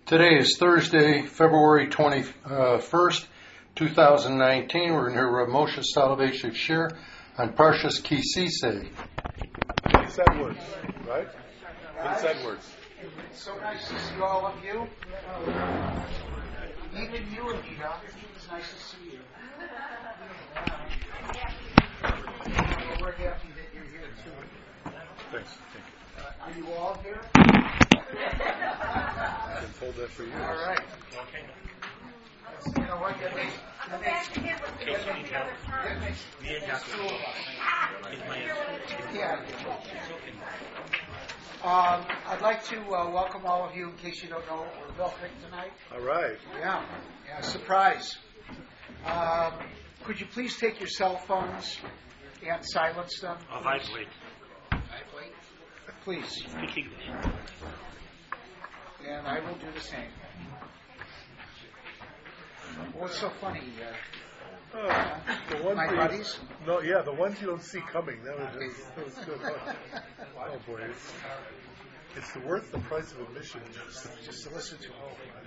Today is Thursday, February 21st, 2019. We're going to hear Moshe Soloveitchik share on Parshas Ki Sisei. Prince Edwards, right? Prince Edwards. It's so nice to see all of you. Even you, Anita. It's nice to see you. Well, we're happy that you're here, too. Thanks. Are you all here? I've been told that for years. All right. You know what? That makes two of us. Yeah. I'd like to welcome all of you, in case you don't know, we're Wilfrick tonight. All right. Yeah, surprise. Could you please take your cell phones and silence them? Lightweight. Please. Speak English. And I will do the same. What's so funny? The ones My that buddies? No, yeah, the ones you don't see coming. That was good. Oh boy, it's worth the price of admission Just to listen to them.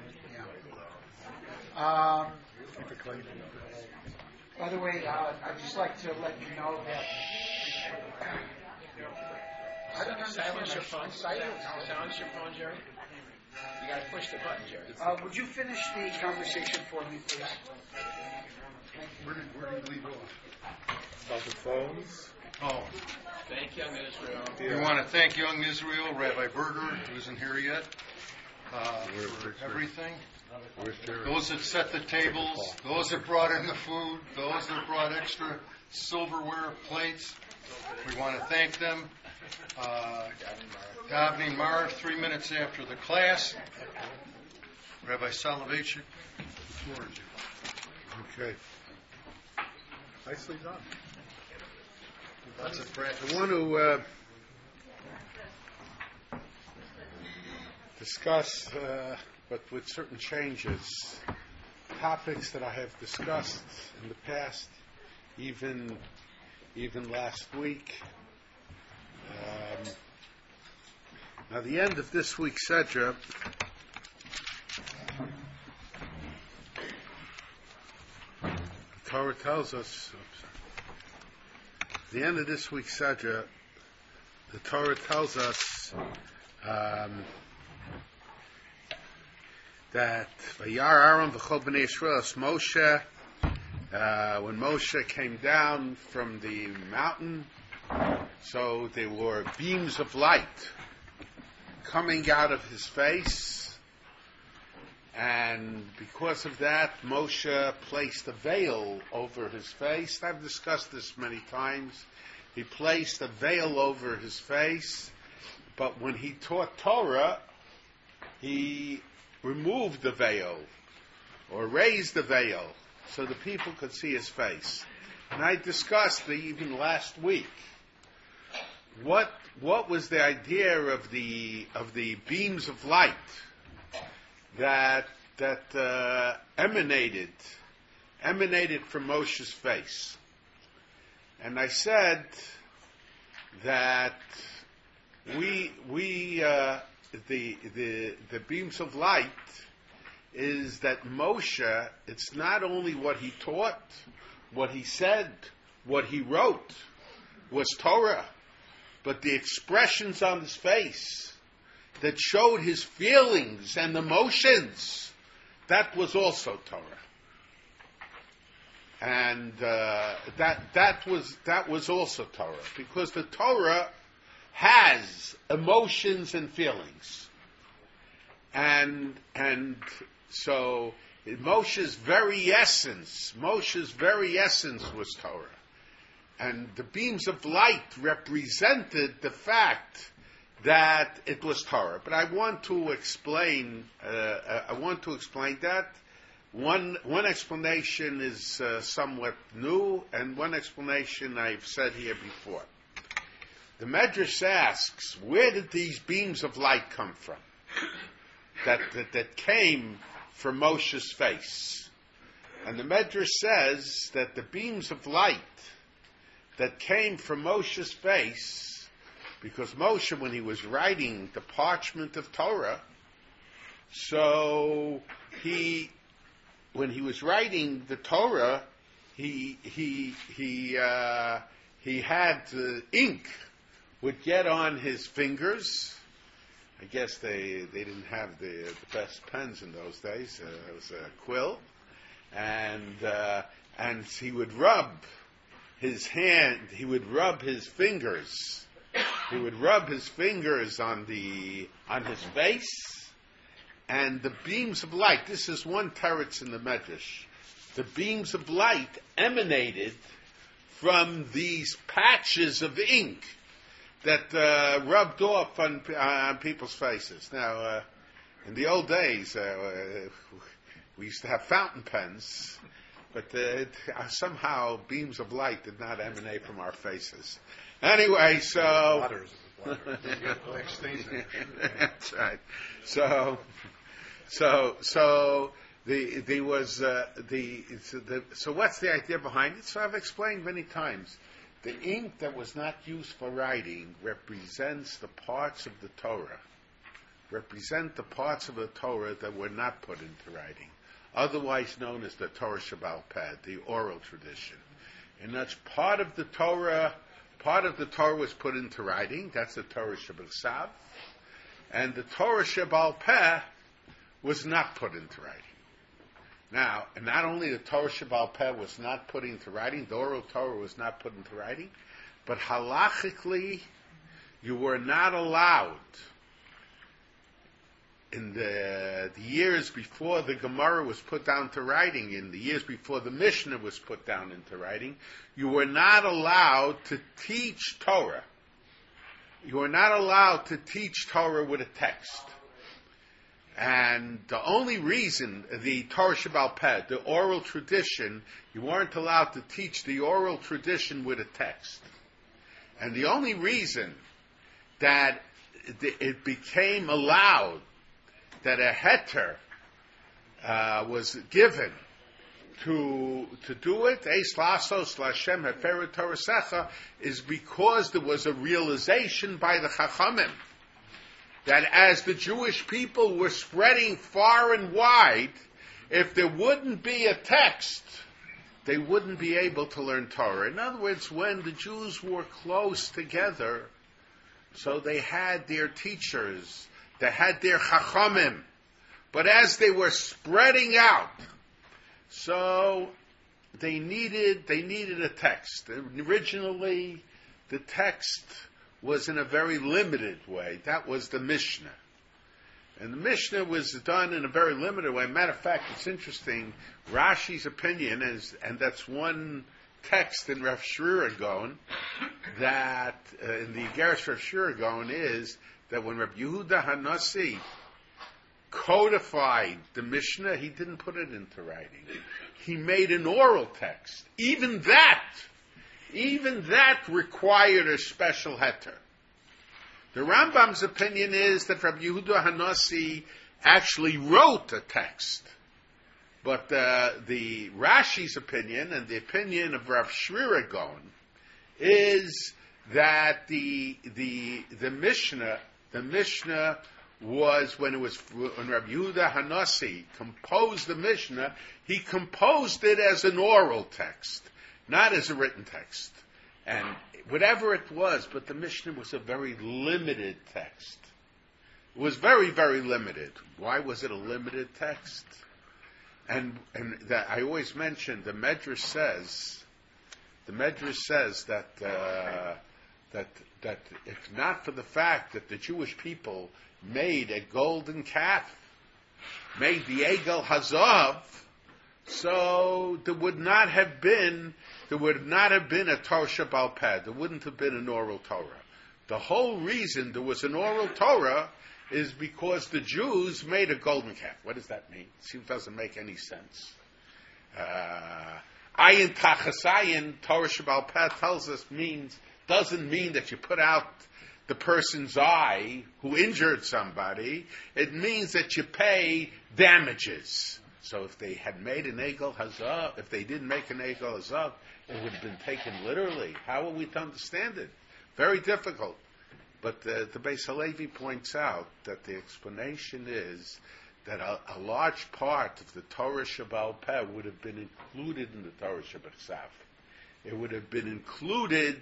Yeah. keep it clean. By the way, I'd just like to let you know that. I don't silence your phone. Silence your phone, Jerry. You got to push the button, Jerry. Would you finish the conversation for me, please? Where did you leave off? About the phones. Oh, Thank Young Israel. we want to thank Young Israel, Rabbi Berger, who isn't here yet, for everything. Those that set the tables, those that brought in the food, those that brought extra silverware, plates. We want to thank them. Davening Mar, 3 minutes after the class. Rabbi Soloveitchik, the floor is yours. Okay. Nicely done. Lots of practice. I want to discuss, but with certain changes, topics that I have discussed in the past, even last week. Now, the end of this week's Sedra, the Torah tells us, the end of this week's Sedra, the Torah tells us that Vayar Aaron v'chol b'nei Yisrael Moshe, when Moshe came down from the mountain, so there were beams of light coming out of his face, and because of that, Moshe placed a veil over his face. I've discussed this many times. He placed a veil over his face, but when he taught Torah, he removed the veil, or raised the veil, so the people could see his face. And I discussed even last week what was the idea of the beams of light that emanated from Moshe's face. And I said that the beams of light is that Moshe, it's not only what he taught, what he said, what he wrote was Torah, but the expressions on his face that showed his feelings and emotions, that was also Torah. And that was also Torah, because the Torah has emotions and feelings, and so Moshe's very essence was Torah. And the beams of light represented the fact that it was Torah. But I want to explain that. One explanation is somewhat new, and one explanation I've said here before. The Medrash asks, where did these beams of light come from? That came from Moshe's face. And the Medrash says that the beams of light that came from Moshe's face, because Moshe, when he was writing the parchment of Torah, So when he was writing the Torah, he had ink would get on his fingers. I guess they didn't have the best pens in those days. It was a quill, and he would rub his hand. He would rub his fingers. He would rub his fingers on his face, and the beams of light. This is one teretz in the Medrash. The beams of light emanated from these patches of ink that rubbed off on people's faces. Now, in the old days, we used to have fountain pens, but somehow beams of light did not emanate from our faces. Anyway, so that's right. So what's the idea behind it? So I've explained many times. The ink that was not used for writing represents the parts of the Torah. Represent the parts of the Torah that were not put into writing, otherwise known as the Torah Shebaal Peh, the oral tradition. And that's part of the Torah. Part of the Torah was put into writing. That's the Torah Sheba'al, and the Torah Shebaal Peh was not put into writing. Now, and not only the Torah Shebaal Peh was not put into writing, the oral Torah was not put into writing, but halachically, you were not allowed, in the years before the Gemara was put down to writing, in the years before the Mishnah was put down into writing, you were not allowed to teach Torah. You were not allowed to teach Torah with a text. And the only reason, the Torah Shebaal Peh, the oral tradition, you weren't allowed to teach the oral tradition with a text. And the only reason that it became allowed, that a heter was given to do it, Eis Lasos Lashem Heferet Torasecha, is because there was a realization by the Chachamim that as the Jewish people were spreading far and wide, if there wouldn't be a text, they wouldn't be able to learn Torah. In other words, when the Jews were close together, so they had their teachers, they had their Chachamim, but as they were spreading out, so they needed a text. Originally, the text was in a very limited way. That was the Mishnah. And the Mishnah was done in a very limited way. Matter of fact, it's interesting, Rashi's opinion is, and that's one text in Rav Shira Gaon, that in the Igeres Rav Shira Gaon is that when Rabbi Yehuda Hanassi codified the Mishnah, he didn't put it into writing. He made an oral text. Even that required a special heter. The Rambam's opinion is that Rabbi Yehuda Hanassi actually wrote a text. But the Rashi's opinion and the opinion of Rav Shira Gaon is that the Mishnah was when Rabbi Yehuda Hanassi composed the Mishnah, he composed it as an oral text, not as a written text. And whatever it was, but the Mishnah was a very limited text. It was very, very limited. Why was it a limited text? And that I always mention, the Medrash says that if not for the fact that the Jewish people made a golden calf, made the Egel Hazav, so there would not have been a Torah Shebaal Peh. There wouldn't have been an oral Torah. The whole reason there was an oral Torah is because the Jews made a golden calf. What does that mean? It doesn't make any sense. Ayin Tachasayin, Torah Shebaal Peh tells us doesn't mean that you put out the person's eye who injured somebody. It means that you pay damages. So if they had made an Egel Hazav, if they didn't make an Egel Hazav, it would have been taken literally. How are we to understand it? Very difficult. But the Beis Halevi points out that the explanation is that a large part of the Torah Shebaal Peh would have been included in the Torah Shebechsav. It would have been included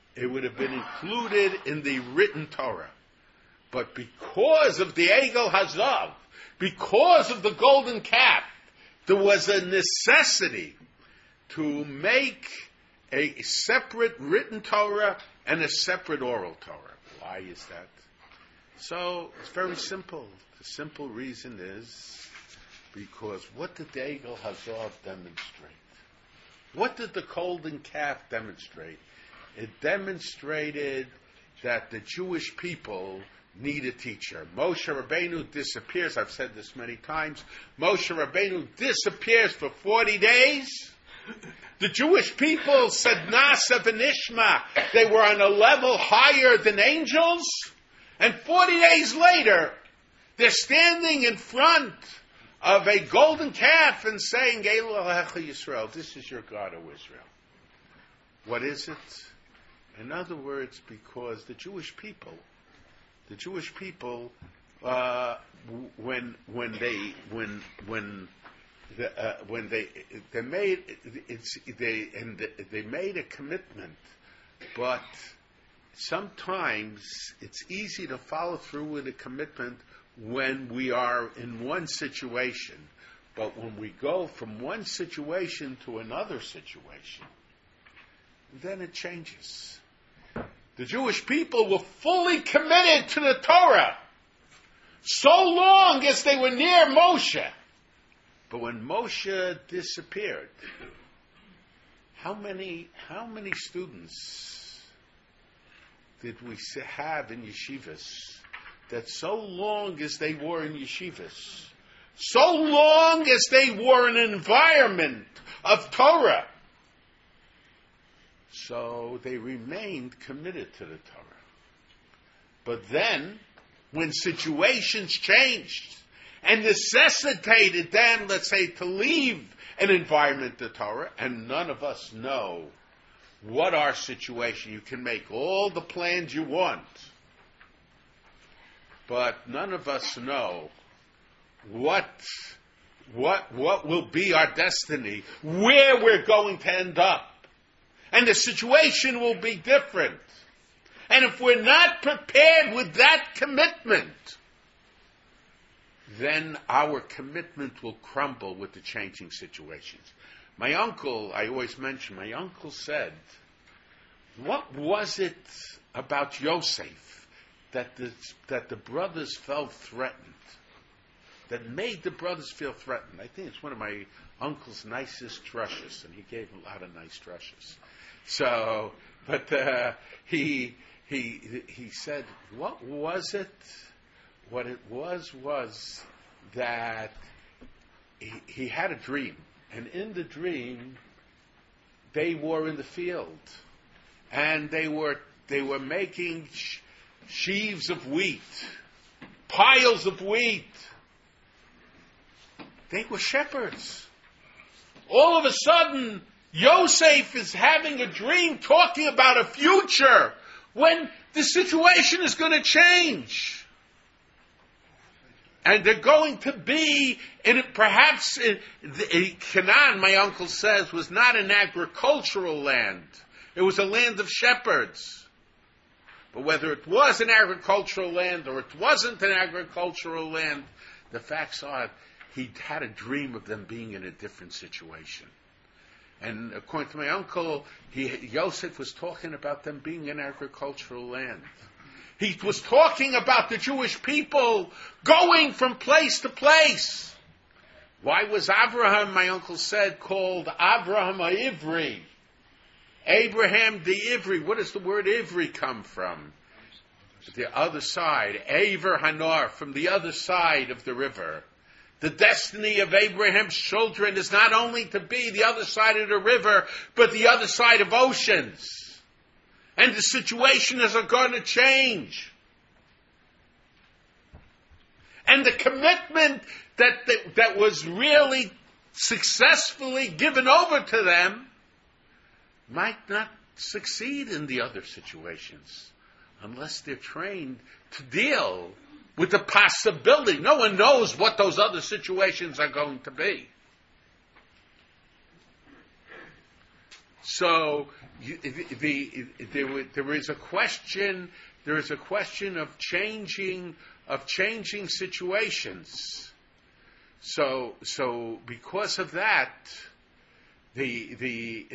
in the written Torah. But because of the Egel Hazav, because of the golden calf, there was a necessity to make a separate written Torah and a separate oral Torah. Why is that? So it's very simple. The simple reason is because what did the Egel Hazav demonstrate? What did the golden calf demonstrate? It demonstrated that the Jewish people need a teacher. Moshe Rabbeinu disappears. I've said this many times. Moshe Rabbeinu disappears for 40 days. The Jewish people said Nasa v'nishma. They were on a level higher than angels. And 40 days later, they're standing in front of a golden calf and saying, Elohecha Yisrael, this is your God, O Israel. What is it? In other words, because the Jewish people, when they made a commitment, but sometimes it's easy to follow through with a commitment when we are in one situation, but when we go from one situation to another situation, then it changes. The Jewish people were fully committed to the Torah so long as they were near Moshe. But when Moshe disappeared, how many students did we have in yeshivas that so long as they were in yeshivas, so long as they were in an environment of Torah, so they remained committed to the Torah. But then, when situations changed and necessitated them, let's say, to leave an environment of Torah, and none of us know what our situation, you can make all the plans you want, but none of us know what will be our destiny, where we're going to end up. And the situation will be different. And if we're not prepared with that commitment, then our commitment will crumble with the changing situations. My uncle, I always mention, my uncle said, what was it about Yosef that the brothers felt threatened? That made the brothers feel threatened? I think it's one of my uncle's nicest drushes, and he gave a lot of nice drushes. So, but he said, what was it? What it was that he had a dream, and in the dream, they were in the field, and they were making sheaves of wheat, piles of wheat. They were shepherds. All of a sudden, Yosef is having a dream talking about a future when the situation is going to change. And they're going to be, perhaps Canaan, my uncle says, was not an agricultural land. It was a land of shepherds. But whether it was an agricultural land or it wasn't an agricultural land, the facts are he had a dream of them being in a different situation. And according to my uncle, Yosef was talking about them being in agricultural land. He was talking about the Jewish people going from place to place. Why was Abraham, my uncle said, called Abraham Ivri? Abraham the Ivri. What does the word Ivri come from? The other side. Aver Hanor, from the other side of the river. The destiny of Abraham's children is not only to be the other side of the river, but the other side of oceans. And the situations are going to change. And the commitment that was really successfully given over to them might not succeed in the other situations unless they're trained to deal with the possibility. No one knows what those other situations are going to be. So there is a question. There is a question of changing situations. So because of that, the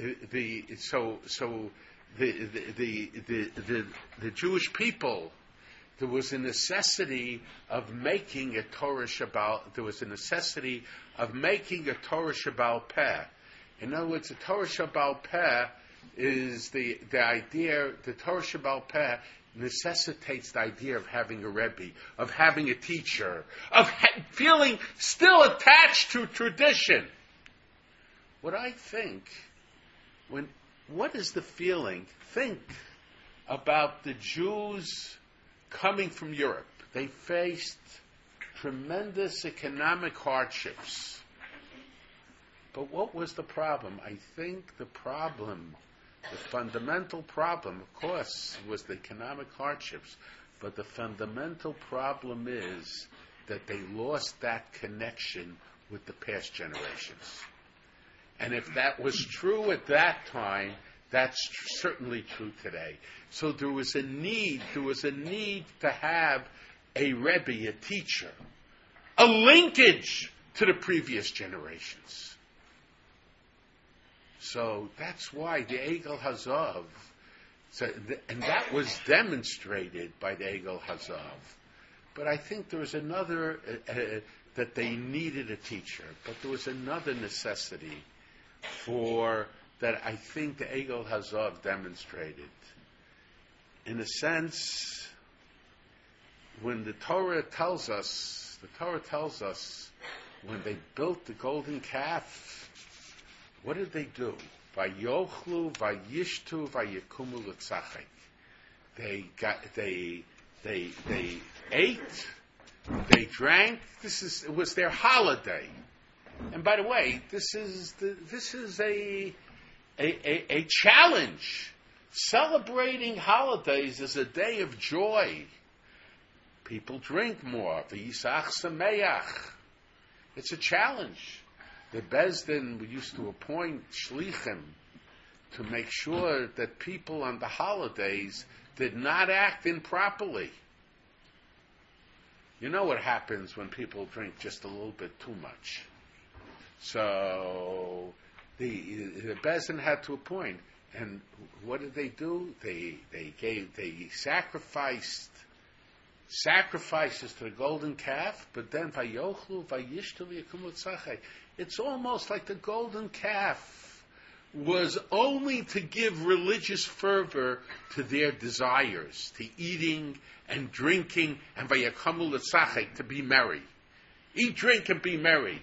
Jewish people, there was a necessity of making a Torah Shabbal. There was a necessity of making a Torah Shabbal Peh. In other words, the Torah Shabbal Peh is the idea. The Torah Shabbal Peh necessitates the idea of having a Rebbe, of having a teacher, of feeling still attached to tradition. What I think, what is the feeling? Think about the Jews coming from Europe. They faced tremendous economic hardships. But what was the problem? I think the fundamental problem, of course, was the economic hardships. But the fundamental problem is that they lost that connection with the past generations. And if that was true at that time, that's certainly true today. So there was a need to have a Rebbe, a teacher, a linkage to the previous generations. So that's why the Egel Hazov, and that was demonstrated by the Egel Hazov. But I think there was another, that they needed a teacher, but there was another necessity that I think the Egel Hazov demonstrated. In a sense, when the Torah tells us, when they built the golden calf, what did they do? Vayochlu, vayishtu, vayikumu l'tzachek. They ate, they drank. It was their holiday. And by the way, this is a challenge. Celebrating holidays is a day of joy. People drink more. V'yisach sameach. It's a challenge. The Bezdin used to appoint shlichim to make sure that people on the holidays did not act improperly. You know what happens when people drink just a little bit too much. So the Bezdin had to appoint, and what did they do? They sacrifices to the golden calf, but then vayochlu vayishtu v'yakumu tzachei. It's almost like the golden calf was only to give religious fervor to their desires, to eating and drinking, and vayakamu l'tzachei, to be merry. Eat, drink, and be merry.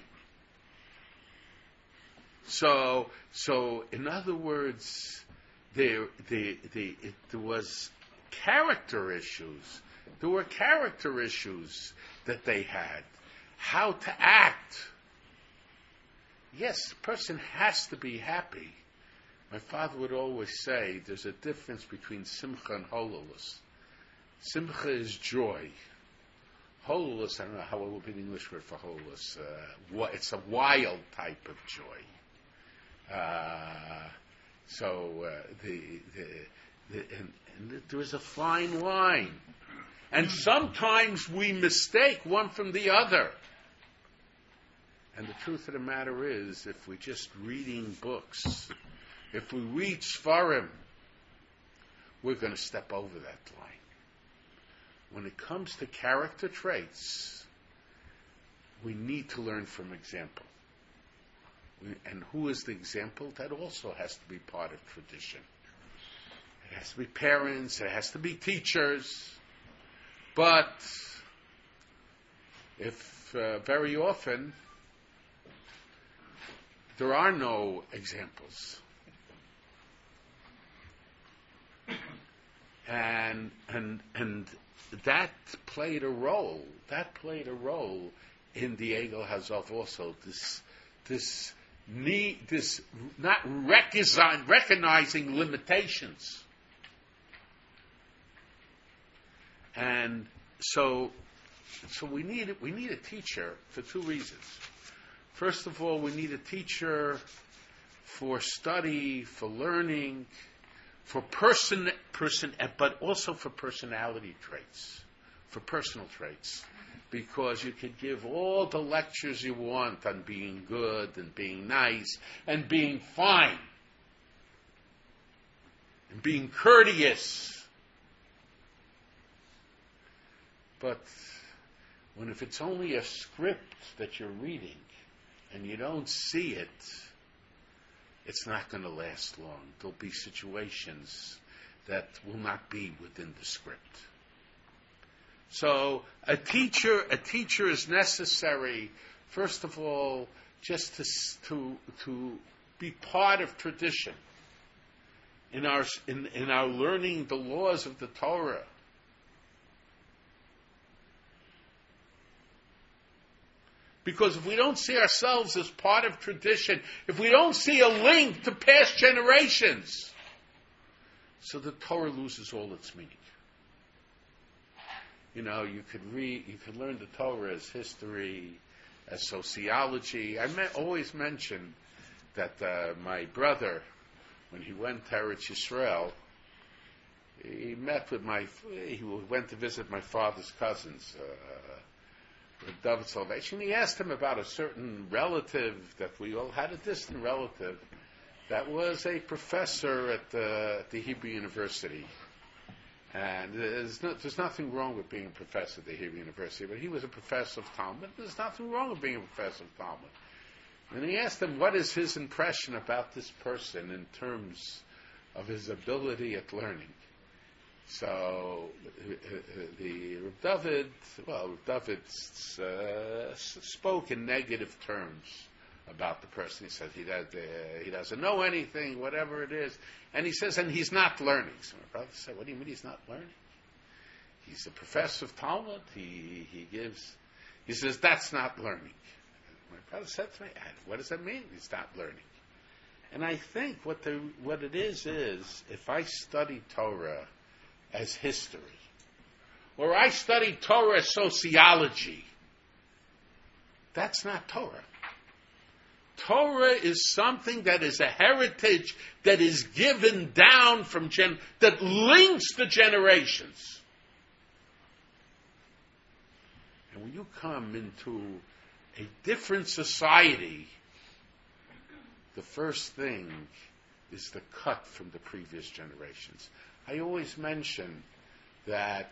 So in other words, there was character issues. There were character issues that they had. How to act. Yes, a person has to be happy. My father would always say there's a difference between simcha and hololus. Simcha is joy. Hololus, I don't know how it would be the English word for hololus. It's a wild type of joy. There is a fine line. And sometimes we mistake one from the other. And the truth of the matter is, if we're just reading books, if we read Sfarim, we're going to step over that line. When it comes to character traits, we need to learn from example. And who is the example? That also has to be part of tradition. It has to be parents, it has to be teachers. But if very often there are no examples, and that played a role. That played a role in the Egel Hazov also. This not recognizing limitations. And so So we need a teacher for two reasons. First of all, we need a teacher for study, for learning, for but also for personality traits, for personal traits. Because you could give all the lectures you want on being good and being nice and being fine and being courteous. But if it's only a script that you're reading and you don't see it, it's not going to last long. There'll be situations that will not be within the script. So a teacher is necessary, first of all, just to be part of tradition in our learning the laws of the Torah. Because if we don't see ourselves as part of tradition, if we don't see a link to past generations, so the Torah loses all its meaning. You could learn the Torah as history, as sociology. I always mention that my brother, when he went to Eretz Yisrael, he went to visit my father's cousins, David Salvation. He asked him about a certain relative that we all had, a distant relative, that was a professor at the Hebrew University. And there's nothing wrong with being a professor at the Hebrew University, but he was a professor of Talmud. There's nothing wrong with being a professor of Talmud. And he asked him, what is his impression about this person in terms of his ability at learning? So Rav David spoke in negative terms about the person. He said he doesn't know anything, whatever it is. And he says, and he's not learning. So my brother said, what do you mean he's not learning? He's a professor of Talmud. He says, that's not learning. My brother said to me, what does that mean? He's not learning. And I think what it is if I study Torah as history, or I study Torah as sociology, that's not Torah. Torah is something that is a heritage that is given down from that links the generations. And when you come into a different society, the first thing is the cut from the previous generations. I always mention that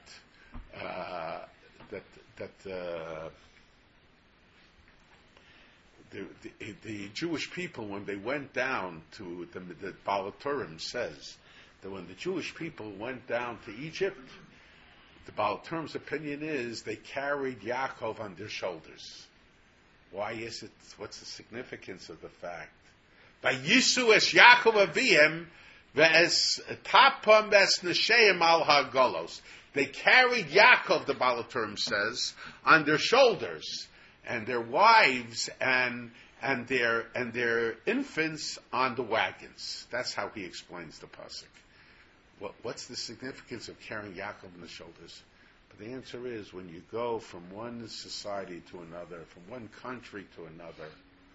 the Jewish people, when they went down to the Baal HaTurim says that when the Jewish people went down to Egypt, the Baal HaTurim's opinion is they carried Yaakov on their shoulders. Why is it? What's the significance of the fact? By Yisu es Yaakov Avihem ve'es tapam es nesheim al ha'golos. They carried Yaakov, the Baal HaTurim says, on their shoulders, and their wives and their infants on the wagons. That's how he explains the pasuk. What's the significance of carrying Yaakov on the shoulders? But the answer is, when you go from one society to another, from one country to another,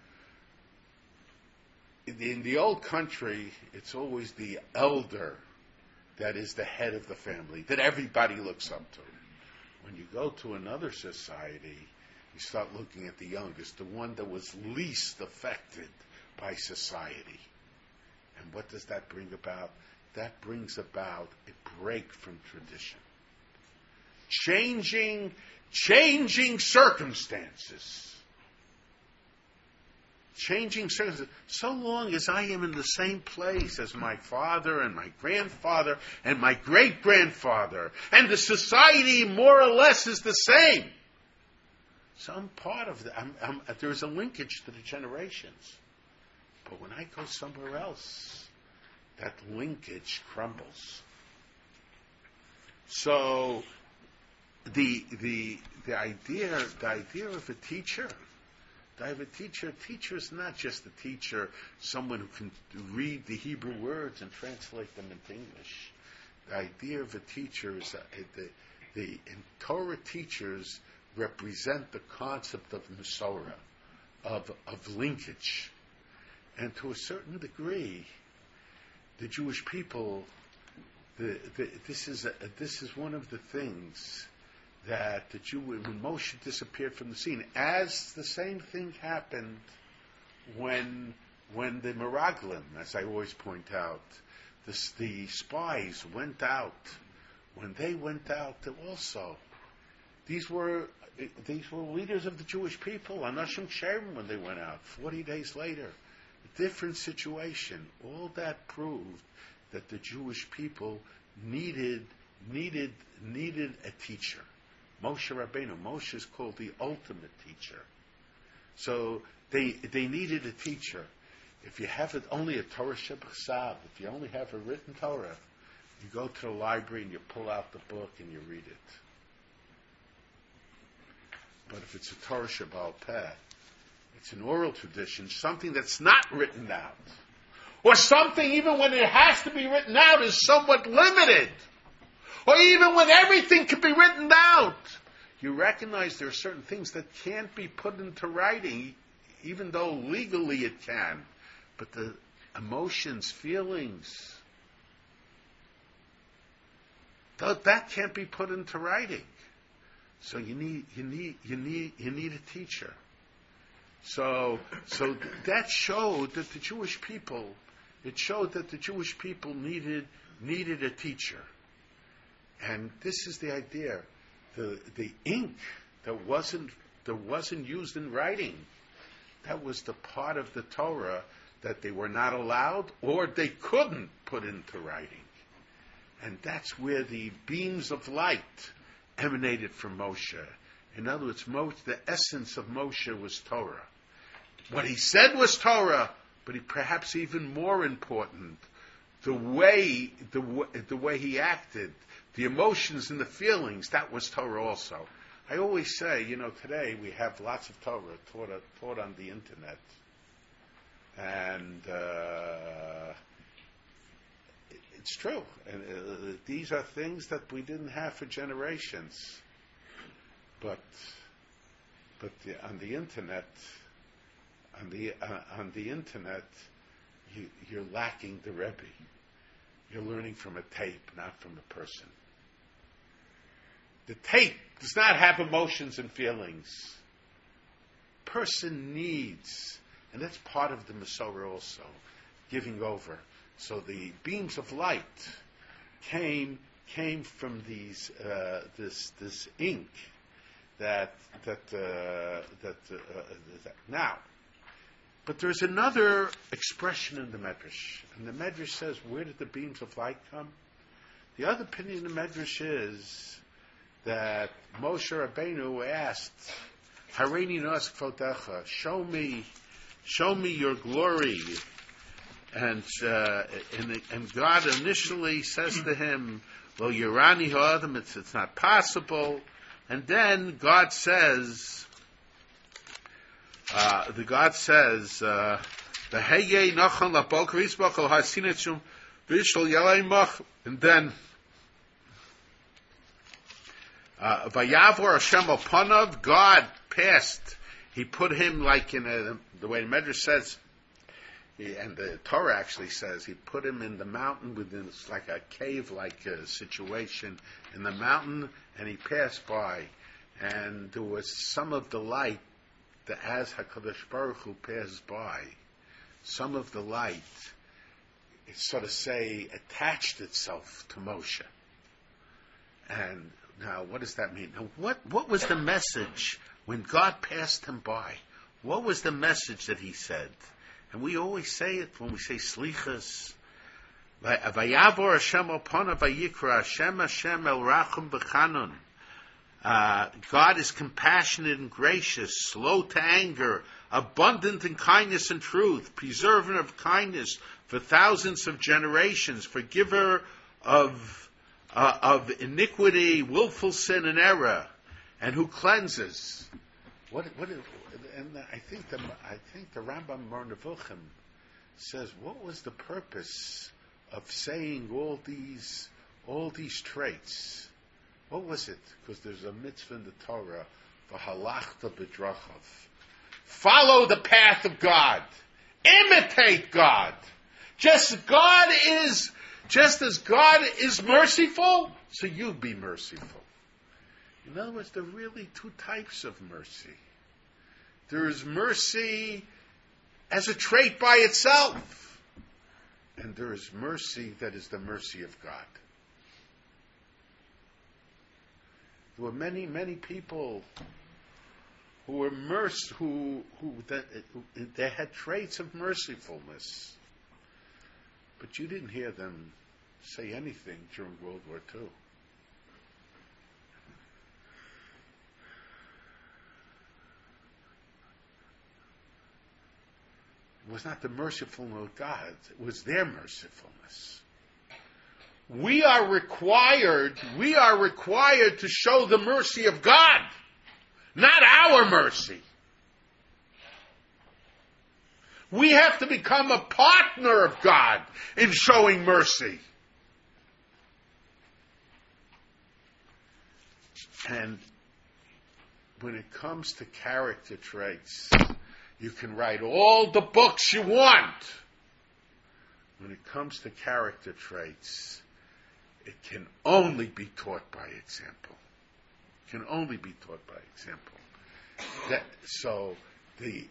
in the old country, it's always the elder that is the head of the family, that everybody looks up to. When you go to another society, you start looking at the youngest, the one that was least affected by society. And what does that bring about? That brings about a break from tradition. Changing circumstances. Changing circumstances. So long as I am in the same place as my father and my grandfather and my great-grandfather, and the society more or less is the same, so I'm part of that. There's a linkage to the generations. But when I go somewhere else, that linkage crumbles. So the idea of a teacher, a teacher is not just a teacher, someone who can read the Hebrew words and translate them into English. The idea of a teacher is in Torah teachers represent the concept of Masorah, of linkage. And to a certain degree, the Jewish people, this is one of the things that when Moshe disappeared from the scene, as the same thing happened when the Meraglim, as I always point out, the spies went out. When they went out, also, these were leaders of the Jewish people. Anashim Shem when they went out. 40 days later, a different situation. All that proved that the Jewish people needed a teacher. Moshe Rabbeinu. Moshe is called the ultimate teacher. So they needed a teacher. If you have only a Torah Shebachsav, if you only have a written Torah, you go to the library and you pull out the book and you read it. But if it's a Torah Shebaal Peh, it's an oral tradition, something that's not written out. Or something, even when it has to be written out, is somewhat limited. Or even when everything can be written out. You recognize there are certain things that can't be put into writing, even though legally it can. But the emotions, feelings, that can't be put into writing. So you need a teacher. So that showed that the Jewish people, needed a teacher. And this is the idea. The ink that wasn't used in writing, that was the part of the Torah that they were not allowed or they couldn't put into writing. And that's where the beams of light emanated from Moshe. In other words, the essence of Moshe was Torah. What he said was Torah, but perhaps even more important, the way he acted, the emotions and the feelings, that was Torah also. I always say, today we have lots of Torah taught on the internet. And it's true. And these are things that we didn't have for generations. But on the internet, you're lacking the Rebbe. You're learning from a tape, not from a person. The tape does not have emotions and feelings. Person needs, and that's part of the Masorah also, giving over. So the beams of light came from this ink that now. But there's another expression in the Medrash, and the Medrash says, where did the beams of light come? The other opinion in the Medrash is that Moshe Rabbeinu asked, Hareini nos kvodecha, show me your glory. And God initially says to him, Lo Yerani ha'adam, it's not possible. And then God says, the Heyei nachon labok rizbach al hasinetshum v'ishol yaleimach, and then Vayavor Hashem al panav, God passed. He put him like in the way the Medrash says, and the Torah actually says, he put him in the mountain within, it's like a cave-like situation in the mountain, and he passed by, and there was some of the light that as HaKadosh Baruch Hu passed by, some of the light, so to say, attached itself to Moshe. And now, what does that mean? Now, what was the message when God passed him by? What was the message that he said? And we always say it when we say Slichas. Vayavor Hashem al panav vayikra Hashem el rachum b'chanun. God is compassionate and gracious, slow to anger, abundant in kindness and truth, preserver of kindness for thousands of generations, forgiver of iniquity, willful sin and error, and who cleanses. And I think the Rambam Moreh Nevuchim says, what was the purpose of saying all these traits? What was it? Because there's a mitzvah in the Torah, v'halachta b'drachav. Follow the path of God. Imitate God. Just as God is merciful, so you be merciful. In other words, there are really two types of mercy. There is mercy as a trait by itself, and there is mercy that is the mercy of God. There were many, many people who were they had traits of mercifulness, but you didn't hear them say anything during World War II. It was not the mercifulness of God, it was their mercifulness. We are required to show the mercy of God, not our mercy. We have to become a partner of God in showing mercy. And when it comes to character traits, you can write all the books you want. When it comes to character traits, it can only be taught by example. It can only be taught by example. So the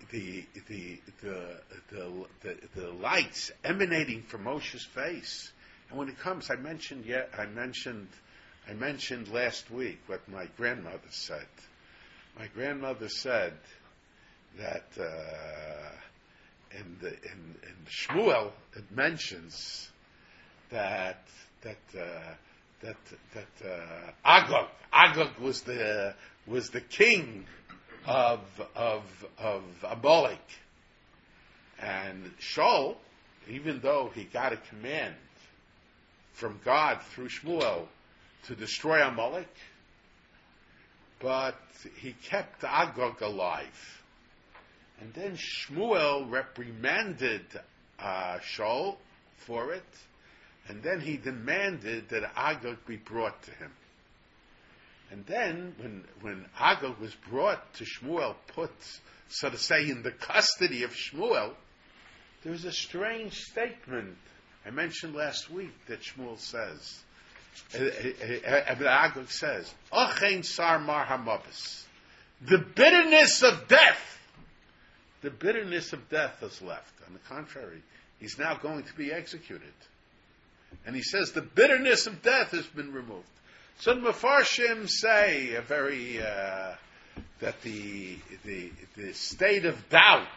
lights emanating from Moshe's face, and when it comes, I mentioned last week what my grandmother said. My grandmother said that in Shmuel it mentions that Agag was the king of Amalek, and Shaul, even though he got a command from God through Shmuel to destroy Amalek, but he kept Agag alive. And then Shmuel reprimanded Shaul for it, and then he demanded that Agag be brought to him. And then, when Agag was brought to Shmuel, put, so to say, in the custody of Shmuel, there was a strange statement I mentioned last week that Shmuel says. Agag says, "Ochein sar mar hamabis." The bitterness of death is left. On the contrary, he's now going to be executed. And he says the bitterness of death has been removed. So the Mefarshim say that the state of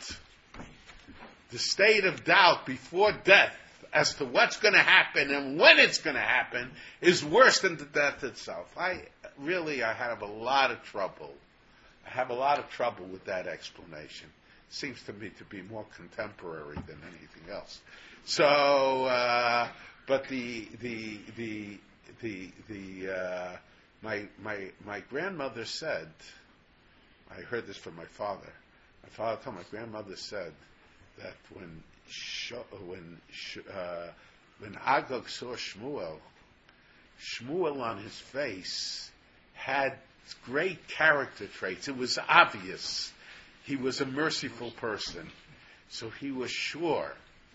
doubt before death as to what's going to happen and when it's going to happen is worse than the death itself. I have a lot of trouble. With that explanation. It seems to me to be more contemporary than anything else. So, but my grandmother said, I heard this from my father. My father told my grandmother said that when Agag saw Shmuel on his face had great character traits. It was obvious he was a merciful person. So he was sure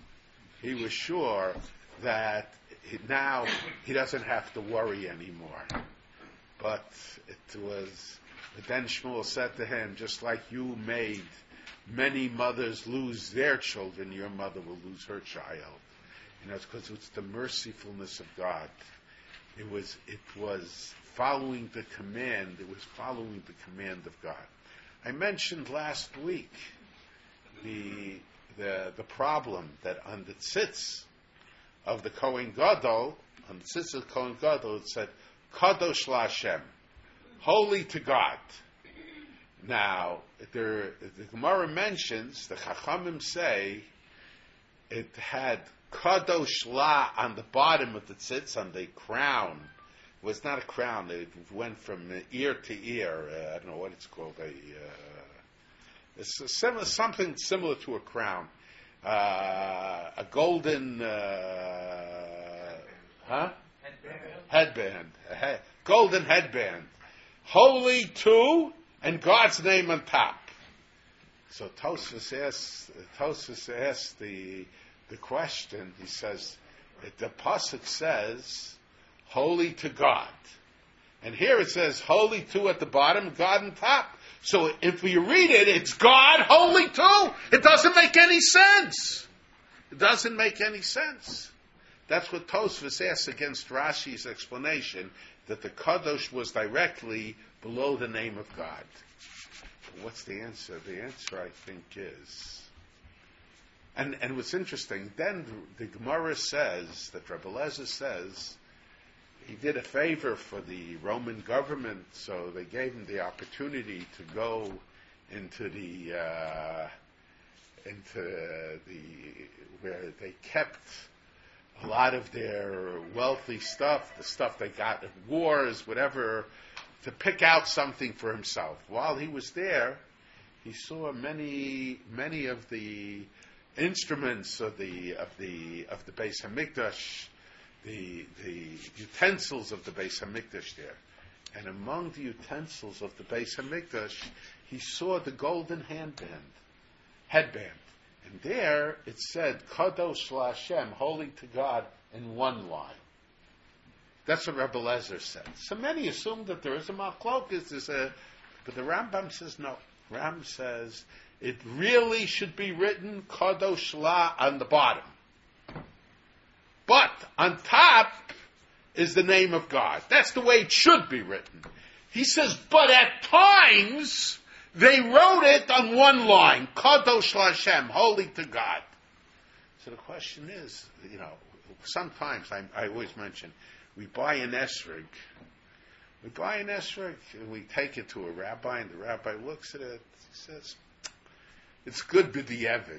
that now he doesn't have to worry anymore. But then Shmuel said to him, just like you made many mothers lose their children, your mother will lose her child. It's because it's the mercifulness of God. It was following the command. It was following the command of God. I mentioned last week the problem that on the tzitz of the Kohen Gadol, it said Kadosh LaHashem, holy to God. Now, the Gemara mentions, the Chachamim say, it had Kadosh La on the bottom of the tzitz, on the crown. It was not a crown. It went from ear to ear. I don't know what it's called. It's something similar to a crown. A golden headband. Golden headband. Holy to, and God's name on top. So Tosfos asks the question. He says, the pasuk says, "Holy to God," and here it says, "Holy to" at the bottom, God on top. So if we read it, it's God holy too. It doesn't make any sense. It doesn't make any sense. That's what Tosfos asks against Rashi's explanation that the Kadosh was directly below the name of God. But what's the answer? The answer, I think, is, and what's interesting, then the Gemara says, that Rebbe Lezer says, he did a favor for the Roman government, so they gave him the opportunity to go into where they kept a lot of their wealthy stuff, the stuff they got in wars, whatever, to pick out something for himself. While he was there, he saw many of the instruments of the Beis Hamikdash, the utensils of the Beis Hamikdash there. And among the utensils of the Beis Hamikdash, he saw the golden headband. And there it said, Kadosh LaHashem, holy to God, in one line. That's what Rebbe Lezer said. So many assume that there is a machlokas, but the Rambam says no. Rambam says it really should be written Kadosh La on the bottom. But on top is the name of God. That's the way it should be written. He says, but at times they wrote it on one line, Kadosh LaHashem, holy to God. So the question is, sometimes I always mention, we buy an esrog. And we take it to a rabbi, and the rabbi looks at it. He says, "It's good b'di'evid."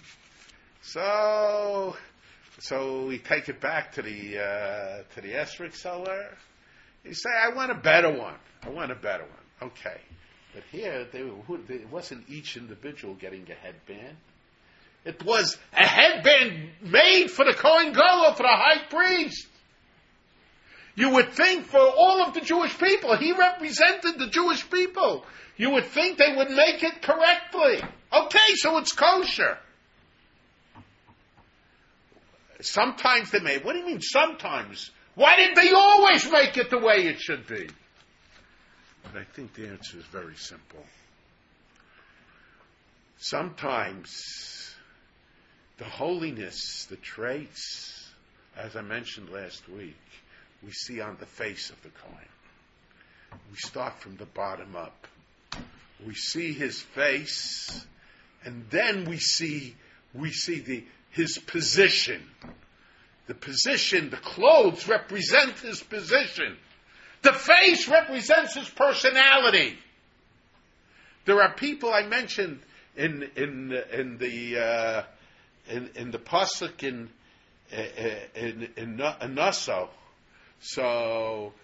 So we take it back to the esrog seller. He say, "I want a better one. Okay, but here it wasn't each individual getting a headband. It was a headband made for the Kohen Gadol, for the high priest. You would think for all of the Jewish people, he represented the Jewish people. You would think they would make it correctly. Okay, so it's kosher. Sometimes they made. What do you mean sometimes? Why didn't they always make it the way it should be?" But I think the answer is very simple. Sometimes the holiness, the traits, as I mentioned last week, we see on the face of the Kohen. We start from the bottom up. We see his face, and then we see his position. The position, the clothes represent his position. The face represents his personality. There are people I mentioned in the pasuk in Nassau. So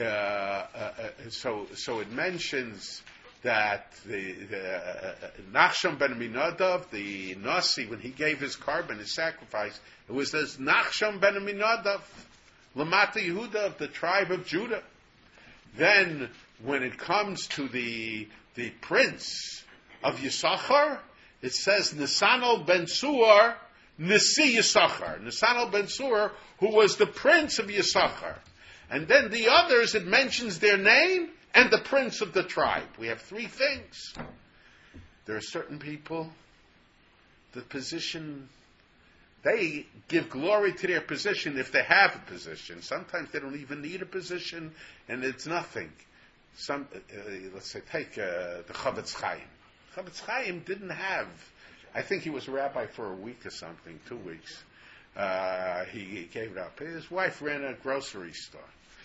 it mentions that the Nachshon ben Aminadav, the Nasi, when he gave his korban, his sacrifice, it was as Nachshon ben Aminadav, Lamata Yehuda, of the tribe of Judah. Then, when it comes to the prince of Yisachar, it says Nisanel ben Suar, Nisi Yisachar. Nisanel ben Suar, who was the prince of Yisachar. And then the others, it mentions their name and the prince of the tribe. We have three things. There are certain people, the position, they give glory to their position if they have a position. Sometimes they don't even need a position, and it's nothing. Let's say, take the Chavetz Chaim. Chavetz Chaim didn't have, I think he was a rabbi for a week or something, 2 weeks. He gave it up. His wife ran a grocery store.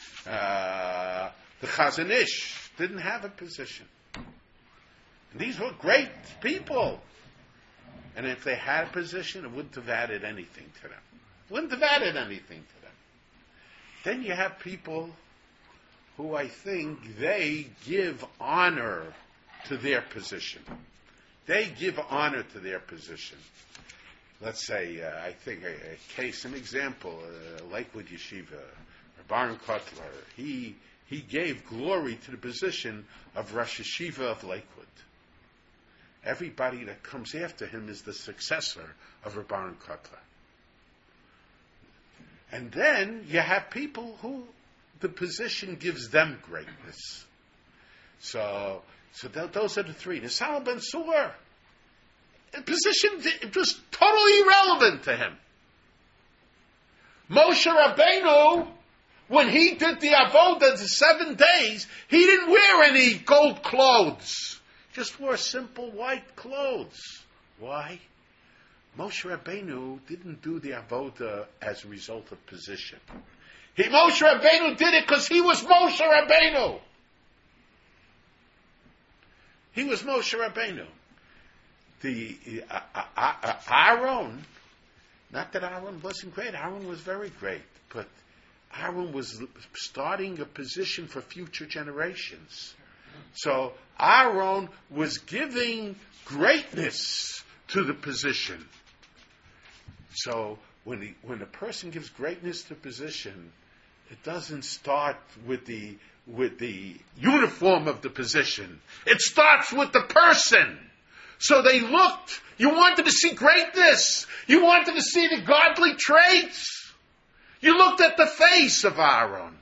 The Chazon Ish didn't have a position. And these were great people. And if they had a position, it wouldn't have added anything to them. Then you have people who I think they give honor to their position. Let's say, I think an example, Lakewood Yeshiva, Baron Kotler, he he gave glory to the position of Rosh Yeshiva of Lakewood. Everybody that comes after him is the successor of Rabban Kotler. And then you have people who the position gives them greatness. So those are the three. The Sal Ben Sur, the position it was totally irrelevant to him. Moshe Rabbeinu, when he did the avodah the 7 days, he didn't wear any gold clothes. Just wore simple white clothes. Why? Moshe Rabbeinu didn't do the avodah as a result of position. Moshe Rabbeinu did it because he was Moshe Rabbeinu. He was Moshe Rabbeinu. Aaron, not that Aaron wasn't great. Aaron was very great, but Aaron was starting a position for future generations. So Aaron was giving greatness to the position. So when a person gives greatness to position, it doesn't start with the uniform of the position. It starts with the person. So they looked. You wanted to see greatness. You wanted to see the godly traits. You looked at the face of Aaron.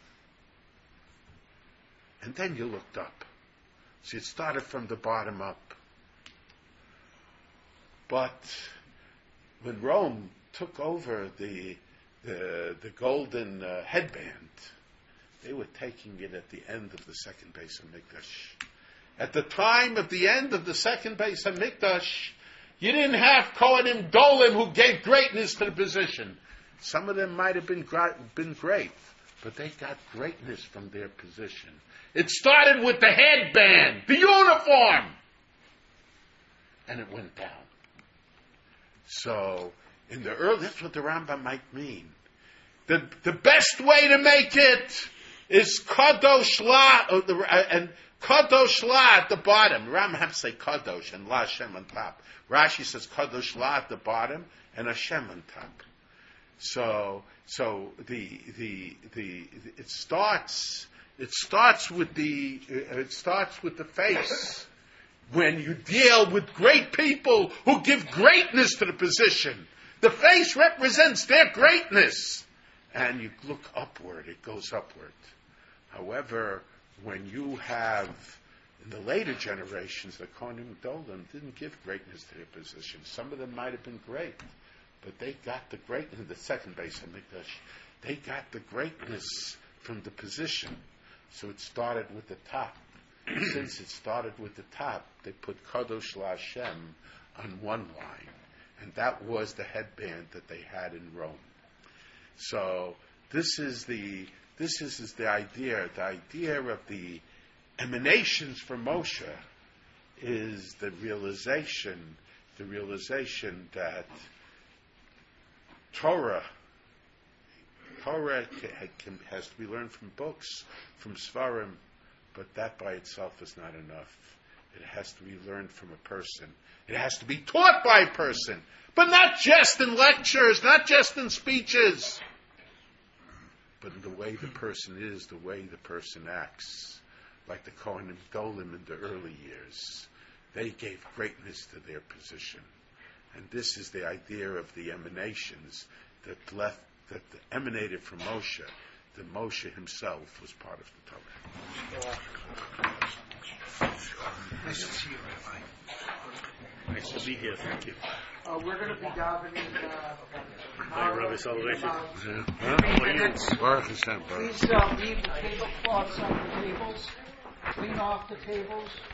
And then you looked up. So it started from the bottom up. But when Rome took over the golden headband, they were taking it at the end of the second Beis HaMikdash. At the time of the end of the second Beis HaMikdash, you didn't have Kohanim Dolim who gave greatness to the position. Some of them might have been great, but they got greatness from their position. It started with the headband, the uniform, and it went down. So, in the early, that's what the Rambam might mean. The best way to make it is Kadosh La, and Kadosh La at the bottom. The Rambam has to say Kadosh and La Hashem on top. Rashi says Kadosh La at the bottom and Hashem on top. So it starts with the face. When you deal with great people who give greatness to the position, the face represents their greatness. And you look upward, it goes upward. However, when you have, in the later generations, the Kohanim Gedolim didn't give greatness to their position. Some of them might have been great, but they got the greatness, the second Beis HaMikdash, they got the greatness from the position. So it started with the top. Since it started with the top, they put Kadosh La Hashem on one line. And that was the headband that they had in Rome. So this is the idea. The idea of the emanations from Moshe is the realization that Torah has to be learned from books, from Svarim, but that by itself is not enough. It has to be learned from a person. It has to be taught by a person, but not just in lectures, not just in speeches, but in the way the person is, the way the person acts. Like the Kohanim Gedolim in the early years. They gave greatness to their position. And this is the idea of the emanations that emanated from Moshe. That Moshe himself was part of the Torah. Nice to see you, Rabbi. Nice to be here, thank you. We're going to be davening. Hi, Rabbi Salvation. Baruch Hashem. Please leave the tablecloths on the tables. Clean off the tables.